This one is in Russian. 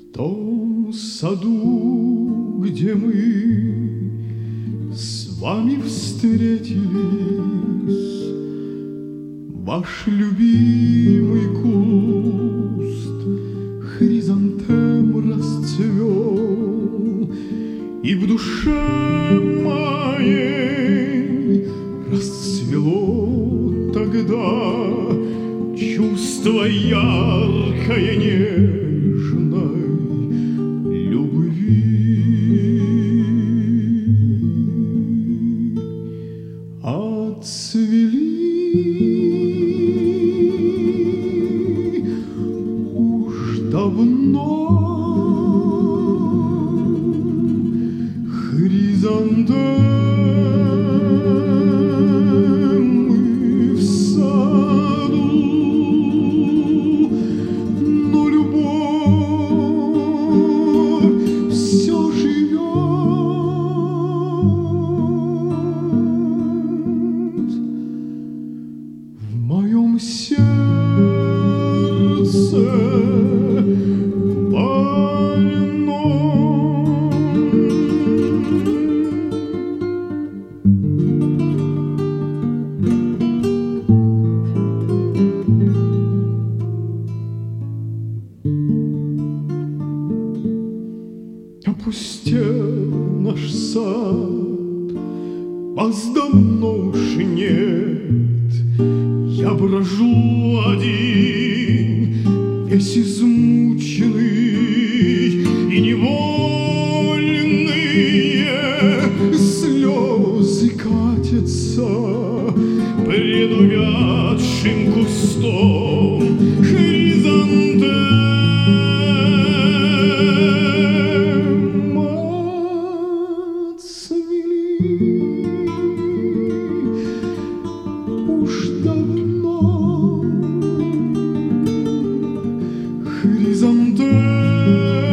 том саду, где мы с вами встретились, ваш любимый куст хризантем расцвел, и в душе моей расцвело тогда чувство яркое, нежной любви. Отцвели уж давно хризантемы в саду, но любовь все живет в моем сердце больном. Опустел наш сад, вас давно уж нет. Я брожу один, весь измученный, и невольные слезы катятся пред увядшим кустом хризантем. Уж давно хризантем